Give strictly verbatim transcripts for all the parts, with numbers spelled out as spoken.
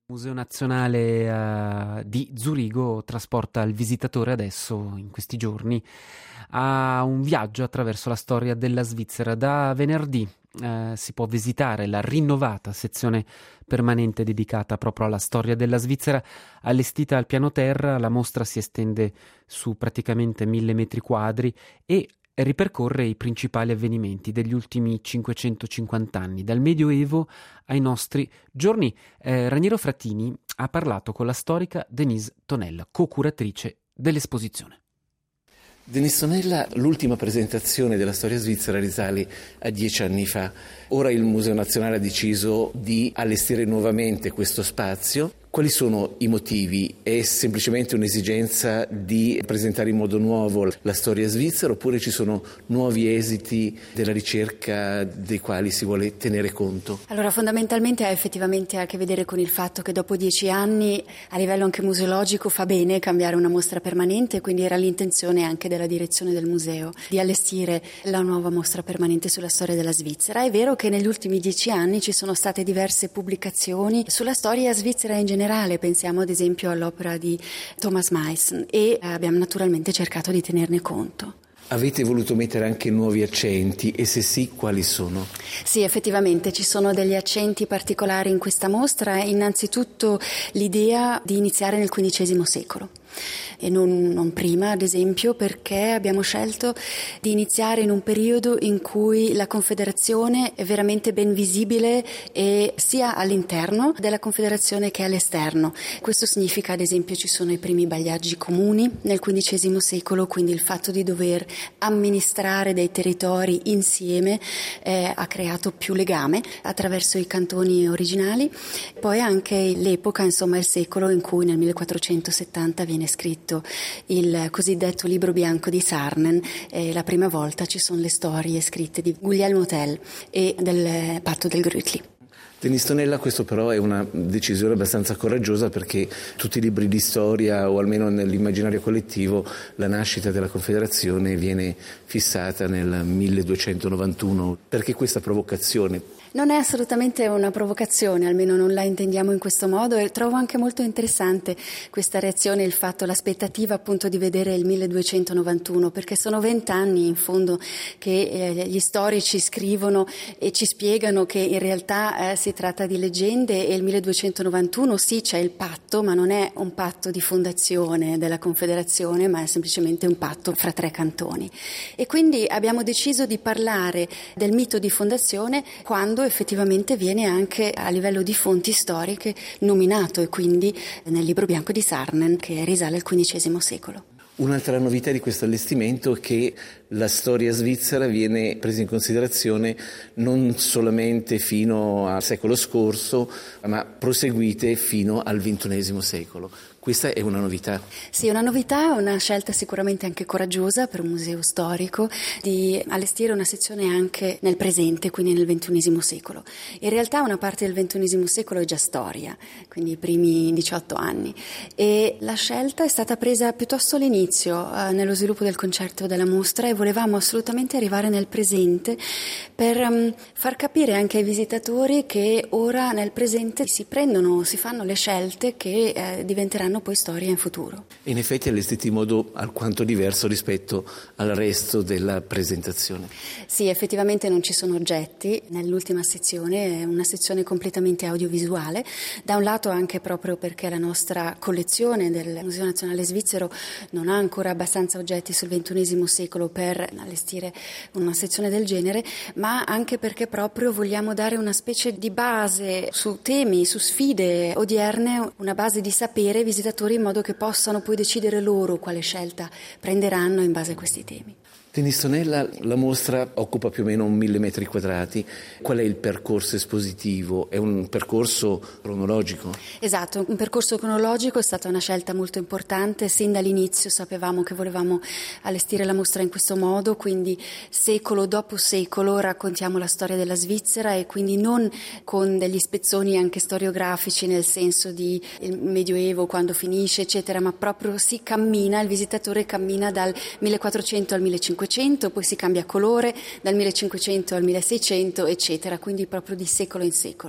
Il Museo Nazionale uh, di Zurigo trasporta il visitatore adesso, in questi giorni, a un viaggio attraverso la storia della Svizzera. Da venerdì uh, si può visitare la rinnovata sezione permanente dedicata proprio alla storia della Svizzera, allestita al piano terra. La mostra si estende su praticamente mille metri quadri e ripercorre i principali avvenimenti degli ultimi cinquecentocinquanta anni, dal Medioevo ai nostri giorni. Eh, Raniero Frattini ha parlato con la storica Denise Tonella, co-curatrice dell'esposizione. Denise Tonella, l'ultima presentazione della storia svizzera risale a dieci anni fa. Ora il Museo Nazionale ha deciso di allestire nuovamente questo spazio. Quali sono i motivi? È semplicemente un'esigenza di presentare in modo nuovo la storia svizzera, oppure ci sono nuovi esiti della ricerca dei quali si vuole tenere conto? Allora, fondamentalmente ha effettivamente a che vedere con il fatto che dopo dieci anni a livello anche museologico fa bene cambiare una mostra permanente, quindi era l'intenzione anche della direzione del museo di allestire la nuova mostra permanente sulla storia della Svizzera. È vero che negli ultimi dieci anni ci sono state diverse pubblicazioni sulla storia svizzera in generale. Pensiamo ad esempio all'opera di Thomas Meissen e abbiamo naturalmente cercato di tenerne conto. Avete voluto mettere anche nuovi accenti e se sì, quali sono? Sì, effettivamente ci sono degli accenti particolari in questa mostra. Innanzitutto l'idea di iniziare nel quindicesimo secolo. E non, non prima, ad esempio, perché abbiamo scelto di iniziare in un periodo in cui la Confederazione è veramente ben visibile e sia all'interno della Confederazione che all'esterno. Questo significa, ad esempio, ci sono i primi bagliaggi comuni nel quindicesimo secolo, quindi il fatto di dover amministrare dei territori insieme eh, ha creato più legame attraverso i cantoni originali. Poi anche l'epoca, insomma il secolo in cui nel millequattrocentosettanta viene scritto il cosiddetto libro bianco di Sarnen. Eh, la prima volta ci sono le storie scritte di Guglielmo Tell e del patto del Grütli. Denise Tonella, questo però è una decisione abbastanza coraggiosa, perché tutti i libri di storia, o almeno nell'immaginario collettivo, la nascita della Confederazione viene fissata nel milleduecentonovantuno. Perché questa provocazione? Non è assolutamente una provocazione, almeno non la intendiamo in questo modo, e trovo anche molto interessante questa reazione, il fatto, l'aspettativa appunto di vedere il milleduecentonovantuno, perché sono vent'anni in fondo che eh, gli storici scrivono e ci spiegano che in realtà eh, si tratta di leggende, e il milleduecentonovantuno sì, c'è il patto, ma non è un patto di fondazione della Confederazione, ma è semplicemente un patto fra tre cantoni. E quindi abbiamo deciso di parlare del mito di fondazione quando effettivamente viene anche a livello di fonti storiche nominato, e quindi nel libro bianco di Sarnen, che risale al quindicesimo secolo. Un'altra novità di questo allestimento è che la storia svizzera viene presa in considerazione non solamente fino al secolo scorso, ma proseguite fino al ventunesimo secolo. Questa è una novità. Sì, una novità, una scelta sicuramente anche coraggiosa per un museo storico di allestire una sezione anche nel presente, quindi nel ventunesimo secolo. In realtà una parte del ventunesimo secolo è già storia, quindi i primi diciotto anni, e la scelta è stata presa piuttosto all'inizio, eh, nello sviluppo del concerto della mostra, e volevamo assolutamente arrivare nel presente per um, far capire anche ai visitatori che ora nel presente si prendono, si fanno le scelte che eh, diventeranno poi storia in futuro. In effetti allestiti in modo alquanto diverso rispetto al resto della presentazione. Sì, effettivamente non ci sono oggetti nell'ultima sezione, è una sezione completamente audiovisuale, da un lato anche proprio perché la nostra collezione del Museo Nazionale Svizzero non ha ancora abbastanza oggetti sul ventunesimo secolo per allestire una sezione del genere, ma anche perché proprio vogliamo dare una specie di base su temi, su sfide odierne, una base di sapere visitatori, in modo che possano poi decidere loro quale scelta prenderanno in base a questi temi. Denise Tonella, la mostra occupa più o meno un mille metri quadrati. Qual è il percorso espositivo? È un percorso cronologico? Esatto, un percorso cronologico, è stata una scelta molto importante. Sin dall'inizio sapevamo che volevamo allestire la mostra in questo modo, quindi secolo dopo secolo raccontiamo la storia della Svizzera, e quindi non con degli spezzoni anche storiografici, nel senso di il Medioevo quando finisce eccetera, ma proprio si cammina, il visitatore cammina dal millequattrocento al millecinquecento, poi si cambia colore dal millecinquecento al milleseicento eccetera, quindi proprio di secolo in secolo.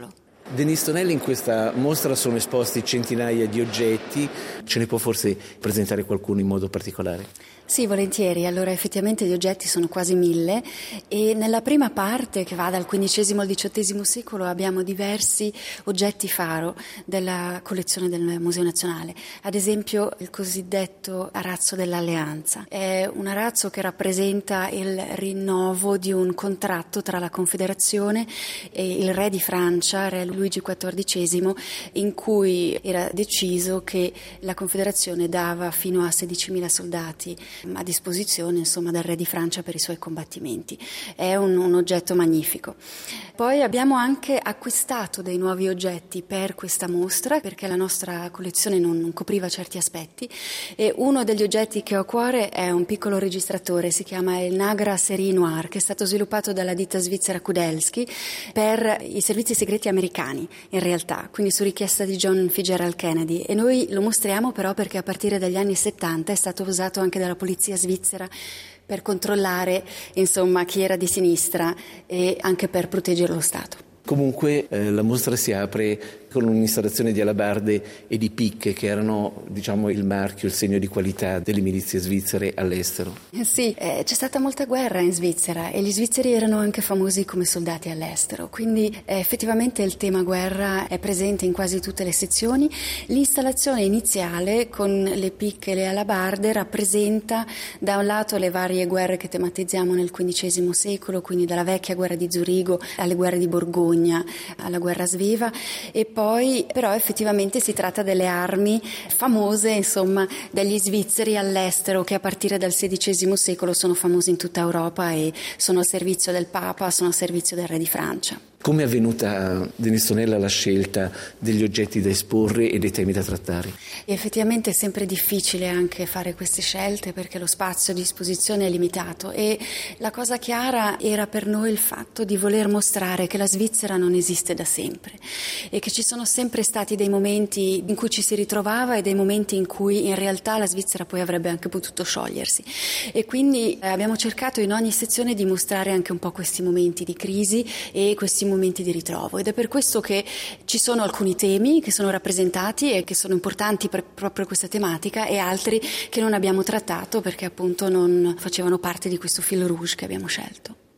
Denis Tonelli, in questa mostra sono esposti centinaia di oggetti, ce ne può forse presentare qualcuno in modo particolare? Sì, volentieri. Allora, effettivamente gli oggetti sono quasi mille e nella prima parte, che va dal quindicesimo al diciottesimo secolo, abbiamo diversi oggetti faro della collezione del Museo Nazionale. Ad esempio il cosiddetto arazzo dell'Alleanza. È un arazzo che rappresenta il rinnovo di un contratto tra la Confederazione e il re di Francia, re Luigi quattordicesimo, in cui era deciso che la Confederazione dava fino a sedicimila soldati a disposizione, insomma, del re di Francia per i suoi combattimenti. È un, un oggetto magnifico. Poi abbiamo anche acquistato dei nuovi oggetti per questa mostra, perché la nostra collezione non, non copriva certi aspetti, e uno degli oggetti che ho a cuore è un piccolo registratore, si chiama il Nagra Série Noire, che è stato sviluppato dalla ditta svizzera Kudelski per i servizi segreti americani, in realtà, quindi su richiesta di John Fitzgerald Kennedy, e noi lo mostriamo però perché a partire dagli anni settanta è stato usato anche dalla polizia svizzera per controllare, insomma, chi era di sinistra e anche per proteggere lo Stato. Comunque eh, la mostra si apre con un'installazione di alabarde e di picche che erano, diciamo, il marchio, il segno di qualità delle milizie svizzere all'estero. Sì, eh, c'è stata molta guerra in Svizzera e gli svizzeri erano anche famosi come soldati all'estero, quindi eh, effettivamente il tema guerra è presente in quasi tutte le sezioni. L'installazione iniziale con le picche e le alabarde rappresenta da un lato le varie guerre che tematizziamo nel quindicesimo secolo, quindi dalla vecchia guerra di Zurigo alle guerre di Borgogna, alla guerra sveva, e poi però effettivamente si tratta delle armi famose, insomma, degli svizzeri all'estero, che a partire dal sedicesimo secolo sono famosi in tutta Europa e sono al servizio del Papa, sono al servizio del re di Francia. Come è avvenuta, Denis Tonella, la scelta degli oggetti da esporre e dei temi da trattare? E effettivamente è sempre difficile anche fare queste scelte perché lo spazio a disposizione è limitato, e la cosa chiara era per noi il fatto di voler mostrare che la Svizzera non esiste da sempre e che ci sono sempre stati dei momenti in cui ci si ritrovava e dei momenti in cui in realtà la Svizzera poi avrebbe anche potuto sciogliersi, e quindi abbiamo cercato in ogni sezione di mostrare anche un po' questi momenti di crisi e questi momenti di ritrovo, ed è per questo che ci sono alcuni temi che sono rappresentati e che sono importanti per proprio questa tematica, e altri che non abbiamo trattato perché appunto non facevano parte di questo fil rouge che abbiamo scelto.